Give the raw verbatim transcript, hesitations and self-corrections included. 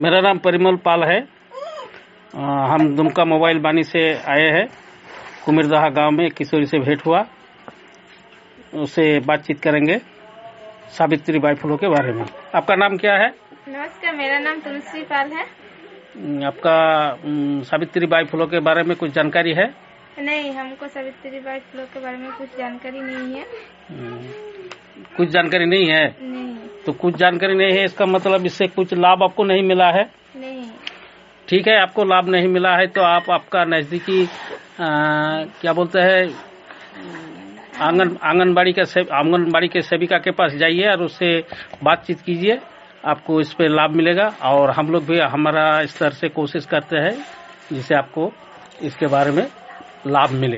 मेरा नाम परिमल पाल है। आ, हम दुमका मोबाइल बानी से आए हैं। कुमिरदहा गांव में किशोरी से भेंट हुआ, उससे बातचीत करेंगे सावित्री बाई फुले के बारे में। आपका नाम क्या है? नमस्कार, मेरा नाम तुलसी पाल है। आपका सावित्री बाई फुले के बारे में कुछ जानकारी है? नहीं, हमको सावित्री बाई फुले के बारे में कुछ जानकारी नहीं है। कुछ जानकारी नहीं है? नहीं। तो कुछ जानकारी नहीं है, इसका मतलब इससे कुछ लाभ आपको नहीं मिला है? नहीं। ठीक है, आपको लाभ नहीं मिला है तो आप आपका नजदीकी क्या बोलते हैं आंगन आंगनबाड़ी का आंगनबाड़ी के सेविका के पास जाइए और उससे बातचीत कीजिए, आपको इस पे लाभ मिलेगा। और हम लोग भी हमारा स्तर से कोशिश करते हैं जिससे आपको इसके बारे में लाभ मिले।